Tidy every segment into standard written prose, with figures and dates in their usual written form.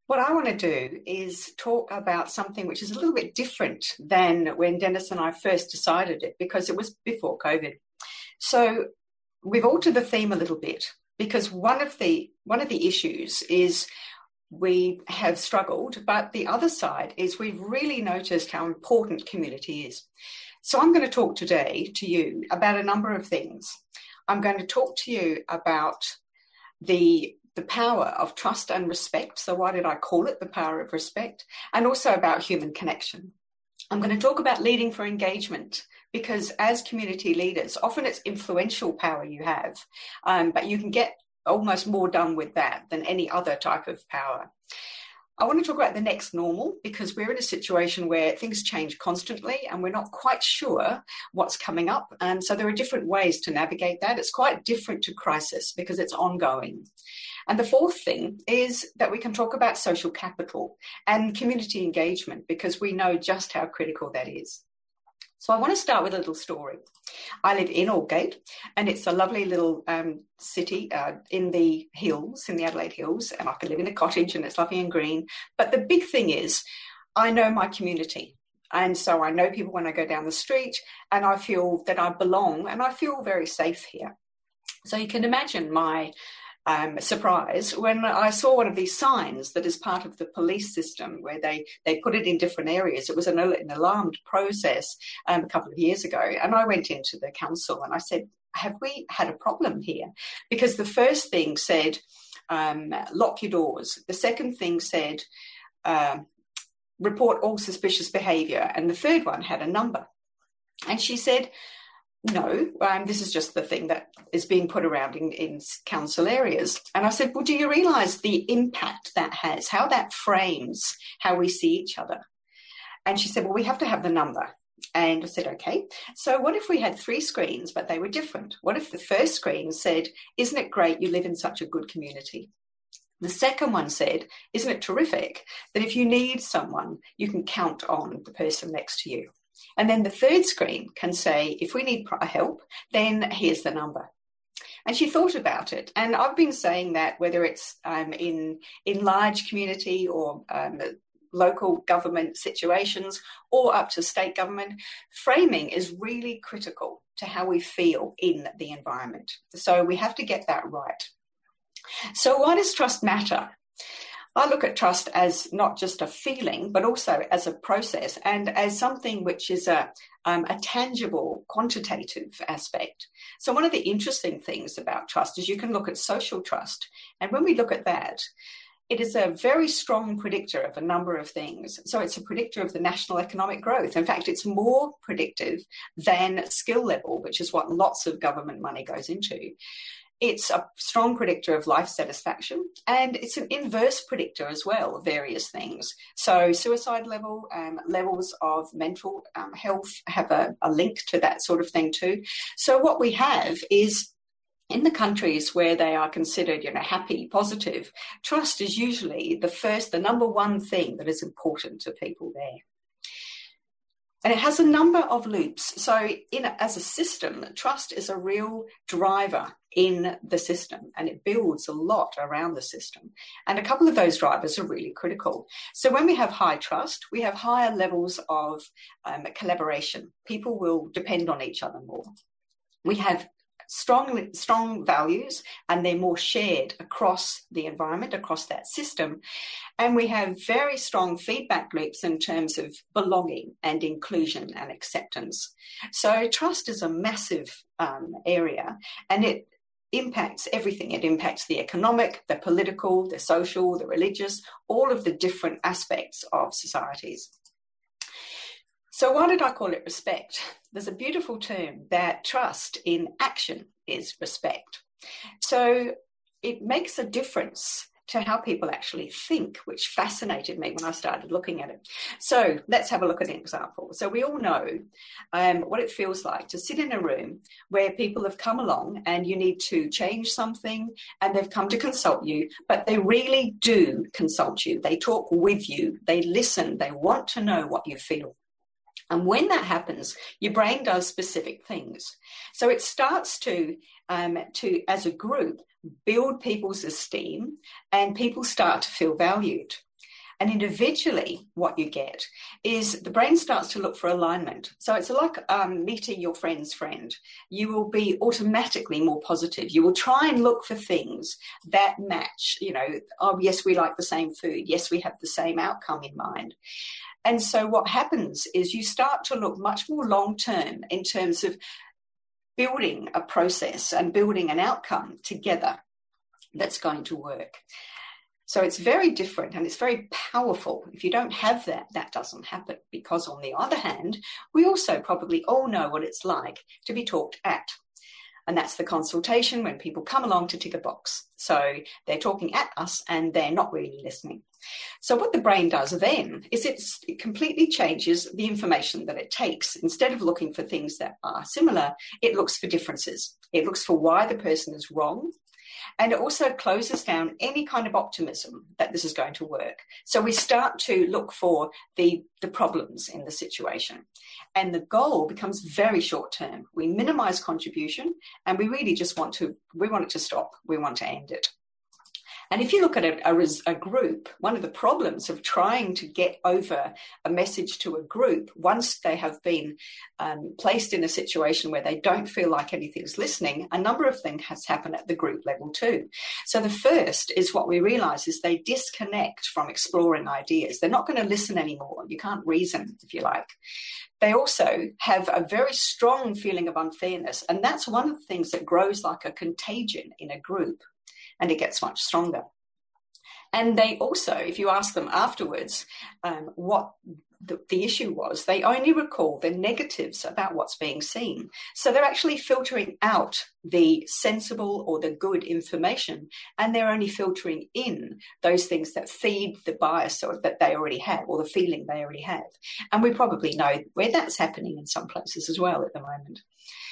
What I want to do is talk about something which is a little bit different than when Dennis and I first decided it, because it was before COVID. So we've altered the theme a little bit, because one of the issues is we have struggled, but the other side is we've really noticed how important community is. So I'm going to talk today to you about a number of things. I'm going to talk to you about the power of trust and respect. So why did I call it the power of respect? And also about human connection. I'm going to talk about leading for engagement, because as community leaders, often it's influential power you have, but you can get almost more done with that than any other type of power. I want to talk about the next normal, because we're in a situation where things change constantly and we're not quite sure what's coming up. And so there are different ways to navigate that. It's quite different to crisis because it's ongoing. And the fourth thing is that we can talk about social capital and community engagement, because we know just how critical that is. So I want to start with a little story. I live in Aldgate, and it's a lovely little city in the hills, in the Adelaide Hills, and I can live in a cottage and it's lovely and green. But the big thing is I know my community. And so I know people when I go down the street, and I feel that I belong and I feel very safe here. So you can imagine my surprise when I saw one of these signs that is part of the police system, where they put it in different areas. It was an alarmed process a couple of years ago. And I went into the council and I said, have we had a problem here? Because the first thing said, lock your doors. The second thing said, report all suspicious behaviour. And the third one had a number. And she said, no, this is just the thing that is being put around in council areas. And I said, well, do you realise the impact that has, how that frames how we see each other? And she said, well, we have to have the number. And I said, okay, so what if we had 3 screens, but they were different? What if the first screen said, isn't it great you live in such a good community? The second one said, isn't it terrific that if you need someone, you can count on the person next to you? And then the third screen can say, if we need help, then here's the number. And she thought about it. And I've been saying that whether it's in large community or local government situations or up to state government, framing is really critical to how we feel in the environment. So we have to get that right. So why does trust matter? I look at trust as not just a feeling, but also as a process and as something which is a tangible, quantitative aspect. So one of the interesting things about trust is you can look at social trust. And when we look at that, it is a very strong predictor of a number of things. So it's a predictor of the national economic growth. In fact, it's more predictive than skill level, which is what lots of government money goes into. It's a strong predictor of life satisfaction, and it's an inverse predictor as well of various things. So suicide level, levels of mental health have a link to that sort of thing too. So what we have is, in the countries where they are considered, happy, positive, trust is usually the number one thing that is important to people there. And it has a number of loops. So as a system, trust is a real driver in the system, and it builds a lot around the system. And a couple of those drivers are really critical. So when we have high trust, we have higher levels of collaboration. People will depend on each other more. We have strong values, and they're more shared across the environment, across that system. And we have very strong feedback loops in terms of belonging and inclusion and acceptance. So trust is a massive area, and it impacts everything. It impacts the economic, the political, the social, the religious, all of the different aspects of societies. So why did I call it respect? There's a beautiful term that trust in action is respect. So it makes a difference to how people actually think, which fascinated me when I started looking at it. So let's have a look at an example. So we all know what it feels like to sit in a room where people have come along and you need to change something and they've come to consult you, but they really do consult you. They talk with you, they listen, they want to know what you feel. And when that happens, your brain does specific things. So it starts to as a group, build people's esteem, and people start to feel valued. And individually, what you get is the brain starts to look for alignment. So it's like meeting your friend's friend. You will be automatically more positive. You will try and look for things that match, oh, yes, we like the same food. Yes, we have the same outcome in mind. And so what happens is you start to look much more long-term in terms of building a process and building an outcome together that's going to work. So it's very different and it's very powerful. If you don't have that, that doesn't happen, because on the other hand, we also probably all know what it's like to be talked at. And that's the consultation, when people come along to tick a box. So they're talking at us and they're not really listening. So what the brain does then is it completely changes the information that it takes. Instead of looking for things that are similar, it looks for differences. It looks for why the person is wrong. And it also closes down any kind of optimism that this is going to work. So we start to look for the problems in the situation. And the goal becomes very short term. We minimize contribution, and we really just want it to stop. We want to end it. And if you look at a group, one of the problems of trying to get over a message to a group, once they have been placed in a situation where they don't feel like anything's listening, a number of things has happened at the group level too. So the first is, what we realize is they disconnect from exploring ideas. They're not going to listen anymore. You can't reason, if you like. They also have a very strong feeling of unfairness. And that's one of the things that grows like a contagion in a group. And it gets much stronger. And they also, if you ask them afterwards what the issue was, they only recall the negatives about what's being seen. So they're actually filtering out the sensible or the good information, and they're only filtering in those things that feed the bias or that they already have, or the feeling they already have. And we probably know where that's happening in some places as well at the moment.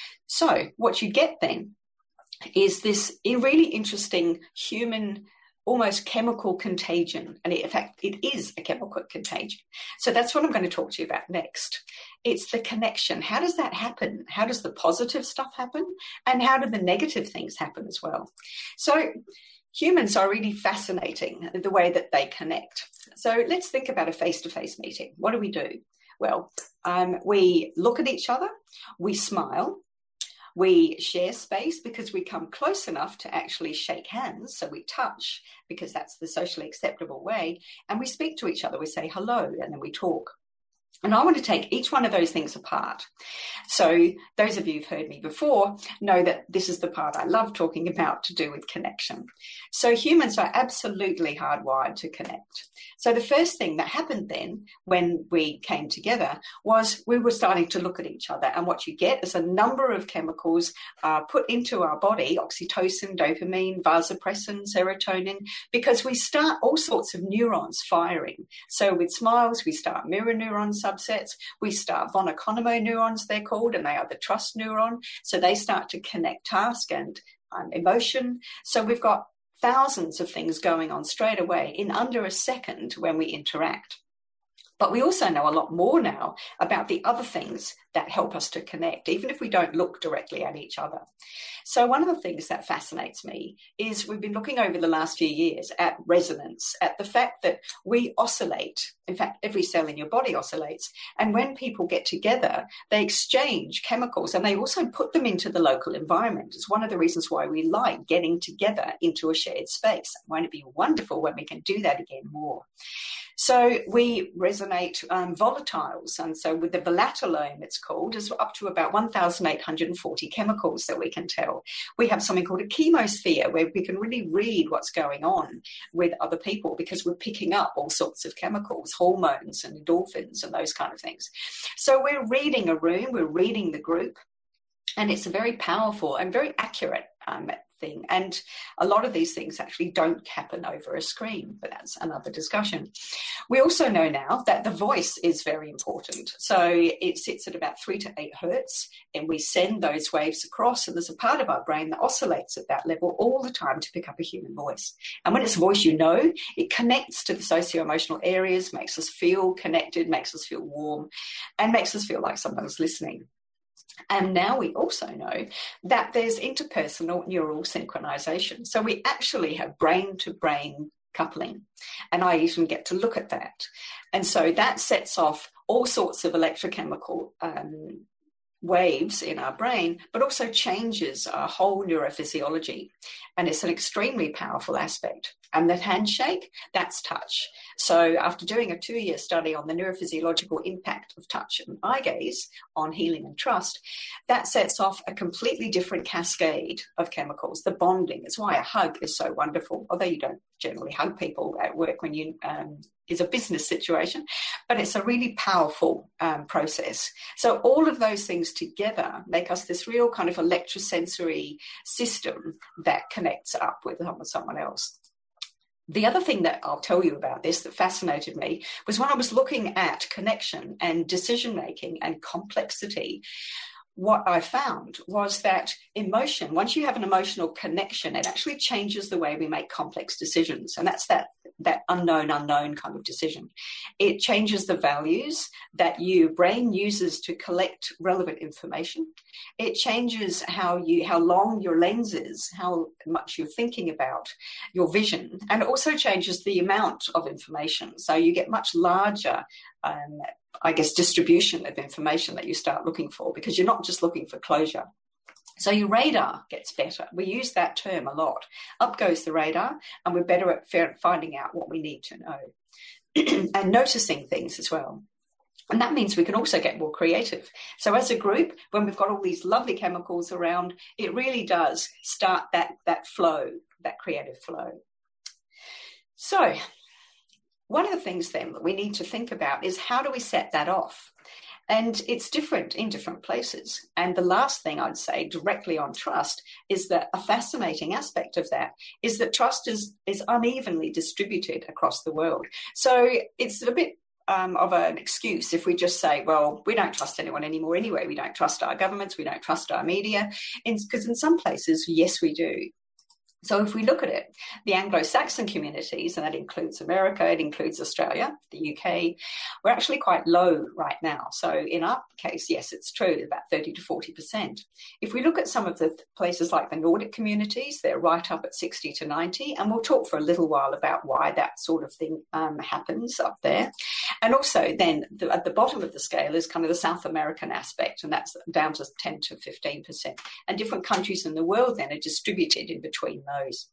So what you get then is this really interesting human, almost chemical contagion. And in fact, it is a chemical contagion. So that's what I'm going to talk to you about next. It's the connection. How does that happen? How does the positive stuff happen? And how do the negative things happen as well? So humans are really fascinating, the way that they connect. So let's think about a face-to-face meeting. What do? Well, we look at each other, we smile, we share space because we come close enough to actually shake hands. So we touch because that's the socially acceptable way. And we speak to each other. We say hello, and then we talk. And I want to take each one of those things apart. So those of you who've heard me before know that this is the part I love talking about, to do with connection. So humans are absolutely hardwired to connect. So the first thing that happened then when we came together was we were starting to look at each other. And what you get is a number of chemicals put into our body: oxytocin, dopamine, vasopressin, serotonin, because we start all sorts of neurons firing. So with smiles, we start mirror neuron subsets. We start von Economo neurons, they're called, and they are the trust neuron. So they start to connect task and emotion. So we've got thousands of things going on straight away in under a second when we interact. But we also know a lot more now about the other things that help us to connect, even if we don't look directly at each other. So one of the things that fascinates me is we've been looking over the last few years at resonance, at the fact that we oscillate. In fact, every cell in your body oscillates. And when people get together, they exchange chemicals, and they also put them into the local environment. It's one of the reasons why we like getting together into a shared space. Won't it be wonderful when we can do that again more? So we resonate volatiles. And so with the volatilome, it's called, is up to about 1,840 chemicals that we can tell. We have something called a chemosphere, where we can really read what's going on with other people, because we're picking up all sorts of chemicals, hormones and endorphins and those kind of things. So we're reading a room, we're reading the group, and it's a very powerful and very accurate thing. And a lot of these things actually don't happen over a screen, but that's another discussion. We also know now that the voice is very important. So it sits at about 3 to 8 hertz, and we send those waves across. And there's a part of our brain that oscillates at that level all the time to pick up a human voice. And when it's a voice, it connects to the socio-emotional areas, makes us feel connected, makes us feel warm, and makes us feel like someone's listening. And now we also know that there's interpersonal neural synchronization. So we actually have brain-to-brain coupling. And I even get to look at that. And so that sets off all sorts of electrochemical waves in our brain, but also changes our whole neurophysiology. And it's an extremely powerful aspect. And that handshake, that's touch. So after doing a 2-year study on the neurophysiological impact of touch and eye gaze on healing and trust, that sets off a completely different cascade of chemicals. The bonding is why a hug is so wonderful, although you don't generally hug people at work when you is a business situation, but it's a really powerful process. So all of those things together make us this real kind of electrosensory system that connects up with someone else. The other thing that I'll tell you about this that fascinated me was when I was looking at connection and decision-making and complexity, what I found was that emotion, once you have an emotional connection, it actually changes the way we make complex decisions. And that's that unknown kind of decision. It changes the values that your brain uses to collect relevant information. It changes how long your lens is, how much you're thinking about your vision, and it also changes the amount of information. So you get much larger distribution of information that you start looking for, because you're not just looking for closure. So your radar gets better. We use that term a lot. Up goes the radar, and we're better at finding out what we need to know and noticing things as well. And that means we can also get more creative. So as a group, when we've got all these lovely chemicals around, it really does start that flow, that creative flow. So one of the things then that we need to think about is, how do we set that off? And it's different in different places. And the last thing I'd say directly on trust is that a fascinating aspect of that is that trust is unevenly distributed across the world. So it's a bit of an excuse if we just say, well, we don't trust anyone anymore anyway. We don't trust our governments. We don't trust our media. Because in some places, yes, we do. So if we look at it, the Anglo-Saxon communities, and that includes America, it includes Australia, the UK, we're actually quite low right now. So in our case, yes, it's true, about 30 to 40%. If we look at some of the places like the Nordic communities, they're right up at 60 to 90. And we'll talk for a little while about why that sort of thing happens up there. And also then at the bottom of the scale is kind of the South American aspect, and that's down to 10 to 15%. And different countries in the world then are distributed in between those.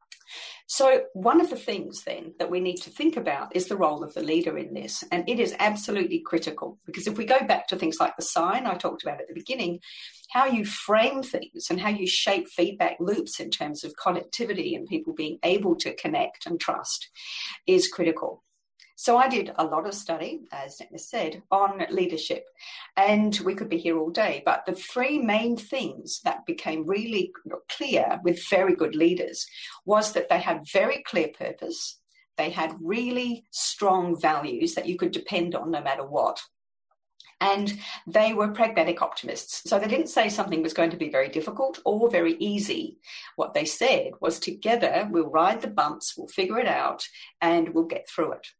So one of the things then that we need to think about is the role of the leader in this. And it is absolutely critical, because if we go back to things like the sign I talked about at the beginning, how you frame things and how you shape feedback loops in terms of connectivity and people being able to connect and trust is critical. So I did a lot of study, as Netna said, on leadership, and we could be here all day, but the three main things that became really clear with very good leaders was that they had very clear purpose, they had really strong values that you could depend on no matter what, and they were pragmatic optimists. So they didn't say something was going to be very difficult or very easy. What they said was, together we'll ride the bumps, we'll figure it out, and we'll get through it.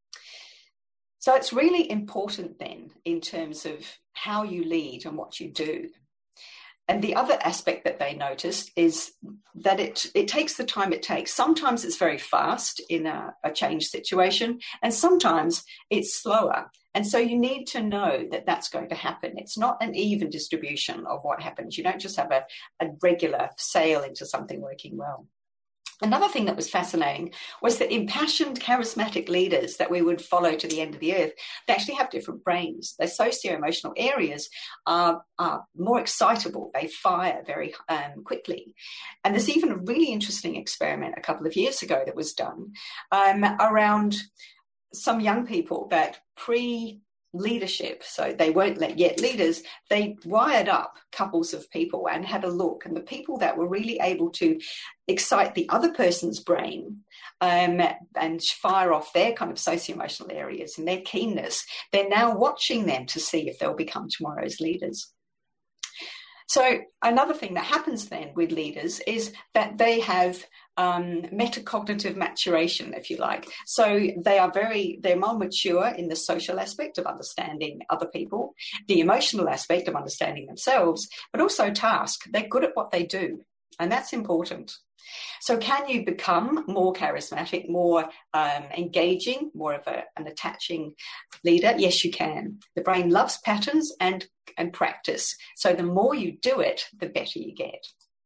So it's really important then in terms of how you lead and what you do. And the other aspect that they noticed is that it takes the time it takes. Sometimes it's very fast in a change situation, and sometimes it's slower. And so you need to know that that's going to happen. It's not an even distribution of what happens. You don't just have a regular sail into something working well. Another thing that was fascinating was that impassioned, charismatic leaders that we would follow to the end of the earth, they actually have different brains. Their socio-emotional areas are more excitable. They fire very quickly. And there's even a really interesting experiment a couple of years ago that was done around some young people that leadership, so they weren't yet leaders, they wired up couples of people and had a look, and the people that were really able to excite the other person's brain and fire off their kind of socio-emotional areas and their keenness, they're now watching them to see if they'll become tomorrow's leaders. So another thing that happens then with leaders is that they have metacognitive maturation, if you like. So they're more mature in the social aspect of understanding other people, the emotional aspect of understanding themselves, but also task. They're good at what they do, and that's important. So can you become more charismatic, more engaging, more of an attaching leader? Yes, you can. The brain loves patterns and practice. So the more you do it, the better you get.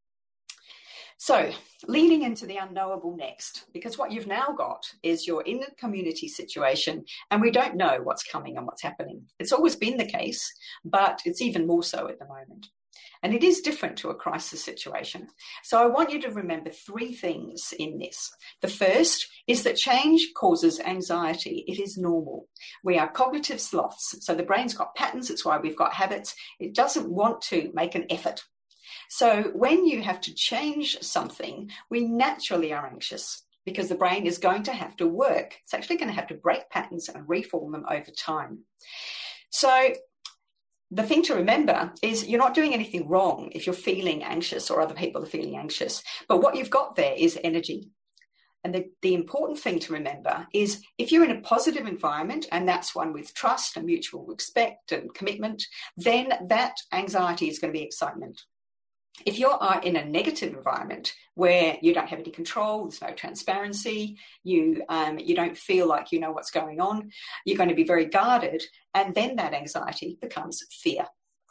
So leading into the unknowable next, because what you've now got is you're in a community situation and we don't know what's coming and what's happening. It's always been the case, but it's even more so at the moment. And it is different to a crisis situation. So I want you to remember 3 things in this. The first is that change causes anxiety. It is normal. We are cognitive sloths. So the brain's got patterns. It's why we've got habits. It doesn't want to make an effort. So when you have to change something, we naturally are anxious because the brain is going to have to work. It's actually going to have to break patterns and reform them over time. So the thing to remember is you're not doing anything wrong if you're feeling anxious or other people are feeling anxious. But what you've got there is energy. And the important thing to remember is if you're in a positive environment, and that's one with trust and mutual respect and commitment, then that anxiety is going to be excitement. If you are in a negative environment where you don't have any control, there's no transparency, you don't feel like you know what's going on, you're going to be very guarded, and then that anxiety becomes fear.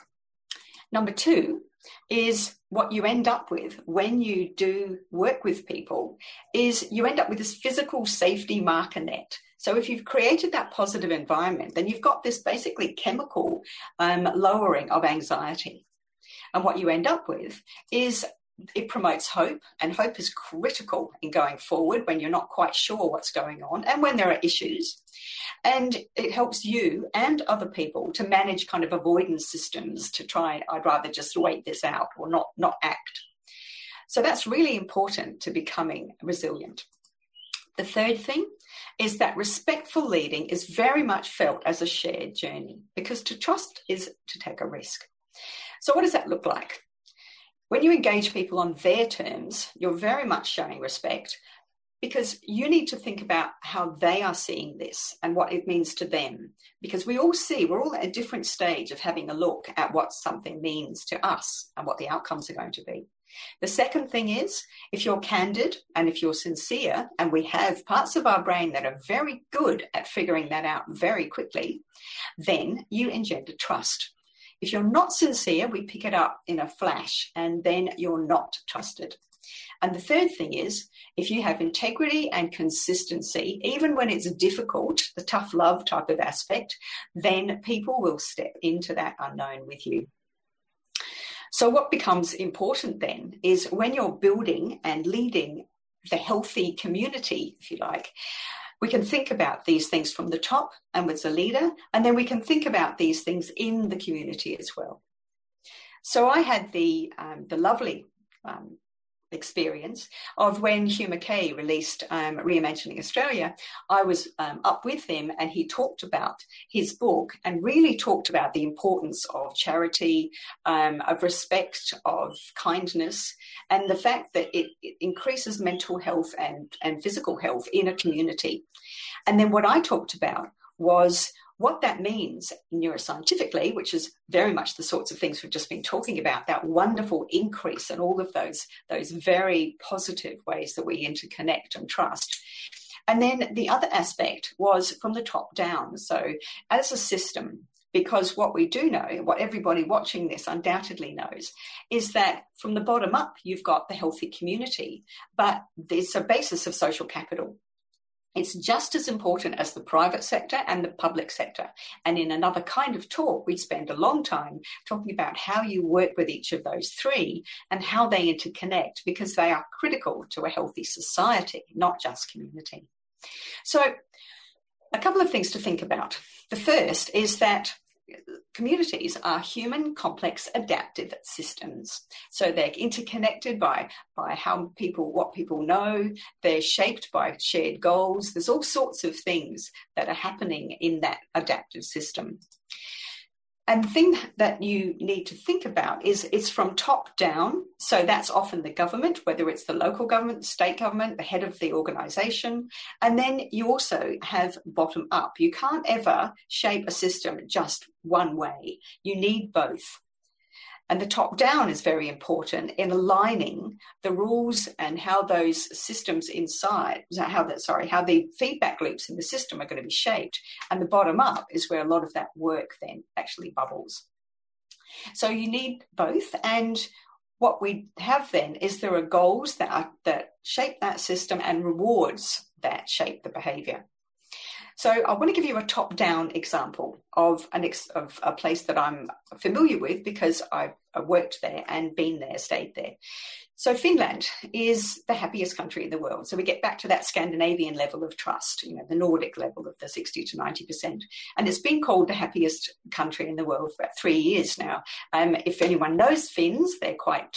Number 2 is what you end up with when you do work with people is you end up with this physical safety marker net. So if you've created that positive environment, then you've got this basically chemical lowering of anxiety. And what you end up with is it promotes hope, and hope is critical in going forward when you're not quite sure what's going on and when there are issues. And it helps you and other people to manage kind of avoidance systems to try, I'd rather just wait this out or not act. So that's really important to becoming resilient. The third thing is that respectful leading is very much felt as a shared journey because to trust is to take a risk. So what does that look like? When you engage people on their terms, you're very much showing respect because you need to think about how they are seeing this and what it means to them. Because we're all at a different stage of having a look at what something means to us and what the outcomes are going to be. The second thing is, if you're candid and if you're sincere, and we have parts of our brain that are very good at figuring that out very quickly, then you engender trust. If you're not sincere, we pick it up in a flash and then you're not trusted. And the third thing is, if you have integrity and consistency, even when it's difficult, the tough love type of aspect, then people will step into that unknown with you. So what becomes important then is when you're building and leading the healthy community, if you like, we can think about these things from the top and with the leader, and then we can think about these things in the community as well. So I had the lovely experience of when Hugh Mackay released Reimagining Australia. I was up with him and he talked about his book and really talked about the importance of charity, of respect, of kindness, and the fact that it increases mental health and physical health in a community. And then what I talked about was what that means neuroscientifically, which is very much the sorts of things we've just been talking about, that wonderful increase in all of those very positive ways that we interconnect and trust. And then the other aspect was from the top down. So as a system, because what we do know, what everybody watching this undoubtedly knows, is that from the bottom up, you've got the healthy community, but there's a basis of social capital. It's just as important as the private sector and the public sector. And in another kind of talk, we spend a long time talking about how you work with each of those 3 and how they interconnect, because they are critical to a healthy society, not just community. So a couple of things to think about. The first is that communities are human, complex, adaptive systems. So they're interconnected by what people know. They're shaped by shared goals. There's all sorts of things that are happening in that adaptive system. And the thing that you need to think about is it's from top down. So that's often the government, whether it's the local government, state government, the head of the organisation. And then you also have bottom up. You can't ever shape a system just one way. You need both. And the top down is very important in aligning the rules and how those systems inside, how the feedback loops in the system are going to be shaped. And the bottom up is where a lot of that work then actually bubbles. So you need both. And what we have then is there are goals that shape that system and rewards that shape the behavior. So I want to give you a top-down example of a place that I'm familiar with because I've worked there and been there, stayed there. So Finland is the happiest country in the world. So we get back to that Scandinavian level of trust, the Nordic level of the 60 to 90%. And it's been called the happiest country in the world for about 3 years now. If anyone knows Finns, they're quite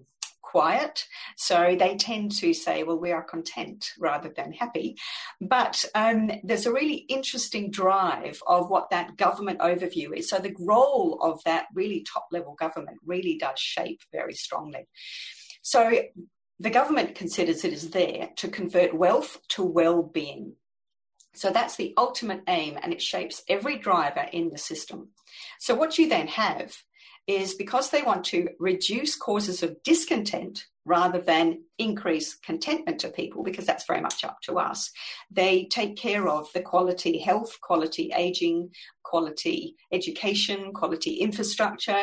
quiet. So they tend to say, well, we are content rather than happy. But there's a really interesting drive of what that government overview is. So the role of that really top-level government really does shape very strongly. So the government considers it is there to convert wealth to well-being. So that's the ultimate aim, and it shapes every driver in the system. So what you then have is, because they want to reduce causes of discontent rather than increase contentment to people, because that's very much up to us, they take care of the quality health, quality aging, quality education, quality infrastructure.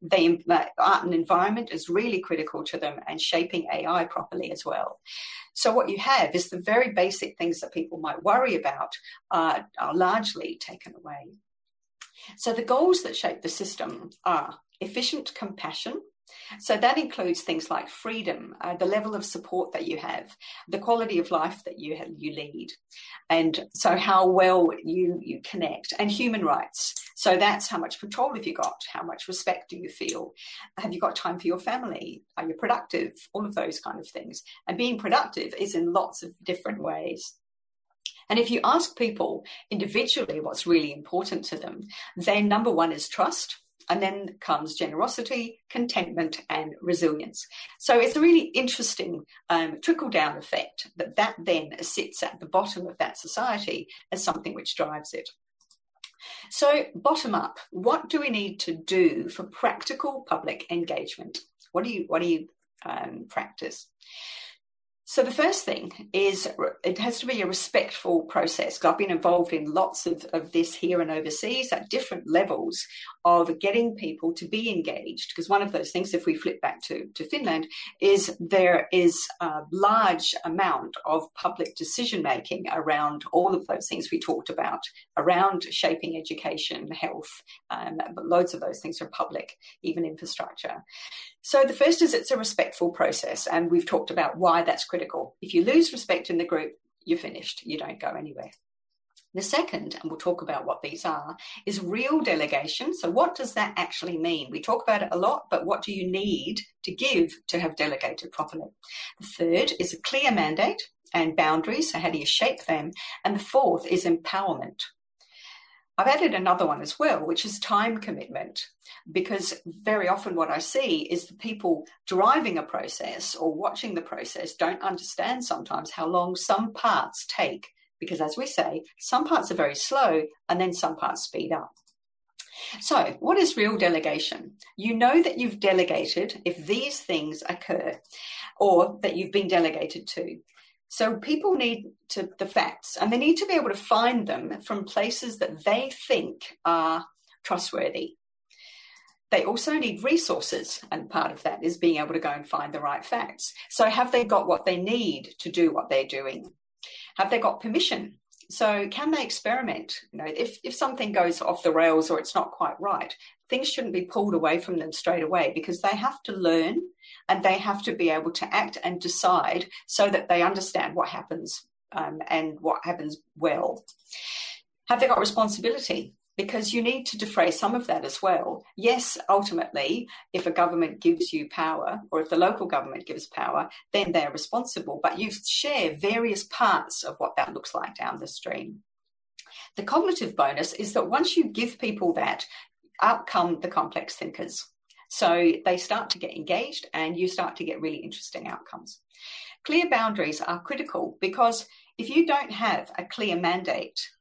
Art and environment is really critical to them, and shaping AI properly as well. So what you have is the very basic things that people might worry about are largely taken away. So the goals that shape the system are efficient compassion. So that includes things like freedom, the level of support that you have, the quality of life that you lead, and so how well you connect, and human rights. So that's how much control have you got? How much respect do you feel? Have you got time for your family? Are you productive? All of those kind of things. And being productive is in lots of different ways. And if you ask people individually what's really important to them, then number one is trust. And then comes generosity, contentment, and resilience. So it's a really interesting trickle-down effect that then sits at the bottom of that society as something which drives it. So bottom up, what do we need to do for practical public engagement? What do you practice? So the first thing is it has to be a respectful process. I've been involved in lots of this here and overseas at different levels of getting people to be engaged. Because one of those things, if we flip back to Finland, is there is a large amount of public decision-making around all of those things we talked about, around shaping education, health, but loads of those things are public, even infrastructure. So the first is it's a respectful process, and we've talked about why that's critical. If you lose respect in the group, you're finished. You don't go anywhere. The second, and we'll talk about what these are, is real delegation. So what does that actually mean? We talk about it a lot, but what do you need to give to have delegated properly? The third is a clear mandate and boundaries. So how do you shape them? And the fourth is empowerment. I've added another one as well, which is time commitment, because very often what I see is the people driving a process or watching the process don't understand sometimes how long some parts take, because as we say, some parts are very slow and then some parts speed up. So what is real delegation? You know that you've delegated if these things occur, or that you've been delegated to. So people need the facts, and they need to be able to find them from places that they think are trustworthy. They also need resources, and part of that is being able to go and find the right facts. So have they got what they need to do what they're doing? Have they got permission? So can they experiment? If something goes off the rails or it's not quite right, things shouldn't be pulled away from them straight away, because they have to learn and they have to be able to act and decide so that they understand what happens and what happens well. Have they got responsibility? Because you need to defray some of that as well. Yes, ultimately, if a government gives you power, or if the local government gives power, then they're responsible, but you share various parts of what that looks like down the stream. The cognitive bonus is that once you give people that, out come the complex thinkers. So they start to get engaged and you start to get really interesting outcomes. Clear boundaries are critical, because if you don't have a clear mandate,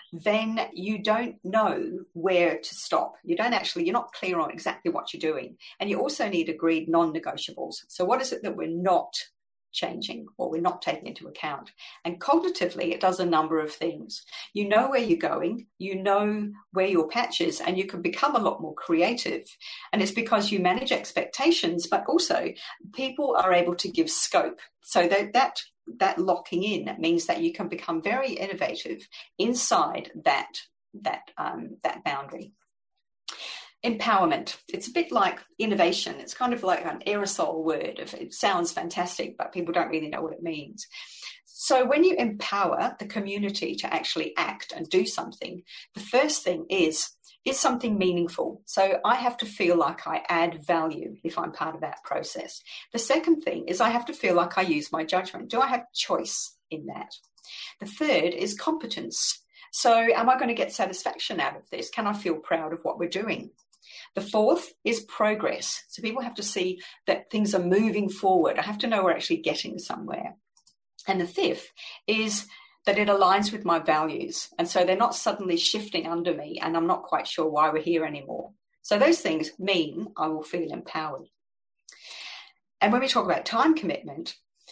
then you don't know where to stop. You're not clear on exactly what you're doing. And you also need agreed non-negotiables. So what is it that we're not changing or we're not taking into account? And cognitively, it does a number of things. You know where you're going, you know where your patch is, and you can become a lot more creative. And it's because you manage expectations, but also people are able to give scope. So that locking in means that you can become very innovative inside that boundary. Empowerment. It's a bit like innovation. It's kind of like an aerosol word. It sounds fantastic, but people don't really know what it means. So when you empower the community to actually act and do something, the first thing is something meaningful. So I have to feel like I add value if I'm part of that process. The second thing is I have to feel like I use my judgment. Do I have choice in that? The third is competence. So am I going to get satisfaction out of this? Can I feel proud of what we're doing? The fourth is progress. So people have to see that things are moving forward. I have to know we're actually getting somewhere. And the fifth is that it aligns with my values. And so they're not suddenly shifting under me and I'm not quite sure why we're here anymore. So those things mean I will feel empowered. And when we talk about time commitment,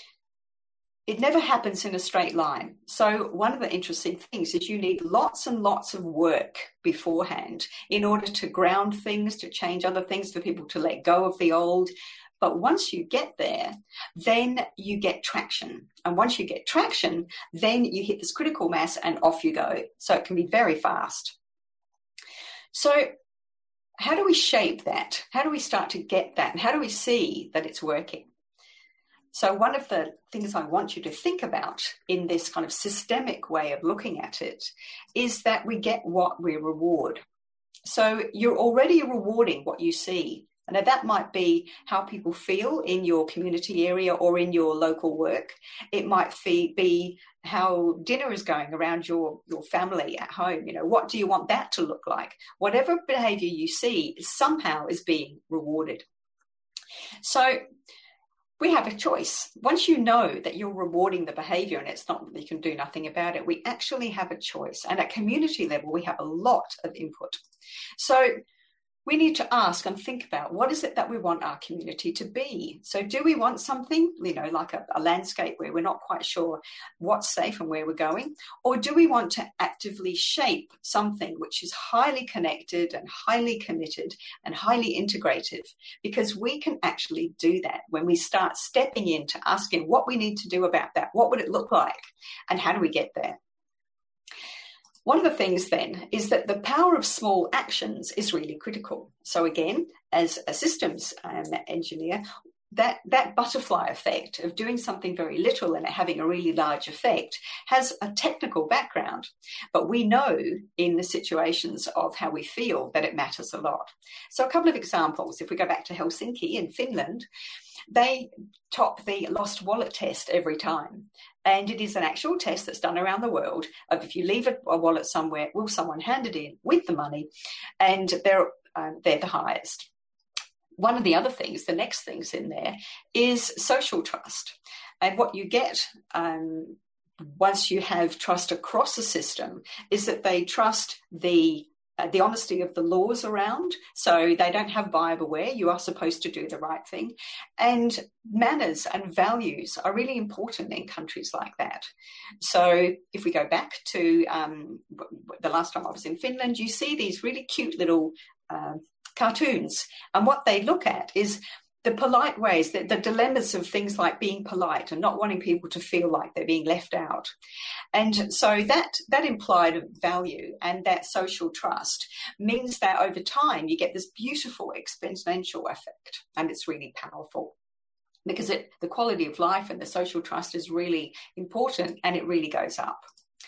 it never happens in a straight line. So one of the interesting things is you need lots and lots of work beforehand in order to ground things, to change other things, for people to let go of the old. But once you get there, then you get traction. And once you get traction, then you hit this critical mass and off you go. So it can be very fast. So how do we shape that? How do we start to get that? And how do we see that it's working? So one of the things I want you to think about in this kind of systemic way of looking at it is that we get what we reward. So you're already rewarding what you see. And that might be how people feel in your community area or in your local work. It might be how dinner is going around your family at home. You know, what do you want that to look like? Whatever behavior you see somehow is being rewarded. So we have a choice. Once you know that you're rewarding the behavior and it's not that you can do nothing about it, we actually have a choice. And at community level, we have a lot of input. So we need to ask and think about what is it that we want our community to be. So do we want something, like a landscape where we're not quite sure what's safe and where we're going? Or do we want to actively shape something which is highly connected and highly committed and highly integrative? Because we can actually do that when we start stepping into asking what we need to do about that. What would it look like? And how do we get there? One of the things then is that the power of small actions is really critical. So again, as a systems engineer, that butterfly effect of doing something very little and it having a really large effect has a technical background. But we know in the situations of how we feel that it matters a lot. So a couple of examples. If we go back to Helsinki in Finland, they top the lost wallet test every time. And it is an actual test that's done around the world of if you leave a wallet somewhere, will someone hand it in with the money? And they're the highest. One of the other things, the next things in there, is social trust. And what you get once you have trust across a system is that they trust the honesty of the laws around. So they don't have buyer beware. You are supposed to do the right thing. And manners and values are really important in countries like that. So if we go back to the last time I was in Finland, you see these really cute little cartoons. And what they look at is the polite ways, the dilemmas of things like being polite and not wanting people to feel like they're being left out. And so that implied value and that social trust means that over time you get this beautiful exponential effect, and it's really powerful because the quality of life and the social trust is really important and it really goes up.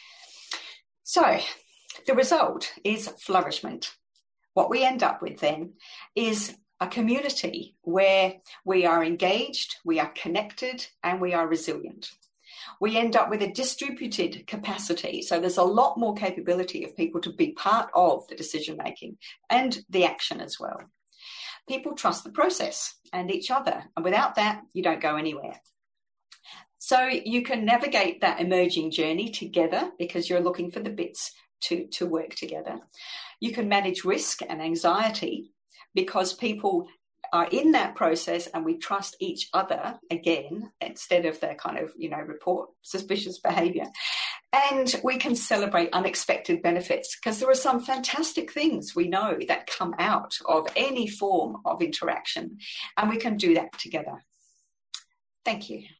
So the result is flourishment. What we end up with then is a community where we are engaged, we are connected, and we are resilient. We end up with a distributed capacity. So there's a lot more capability of people to be part of the decision-making and the action as well. People trust the process and each other. And without that, you don't go anywhere. So you can navigate that emerging journey together because you're looking for the bits to work together. You can manage risk and anxiety because people are in that process and we trust each other again, instead of the kind of, report suspicious behavior. And we can celebrate unexpected benefits because there are some fantastic things we know that come out of any form of interaction, and we can do that together. Thank you.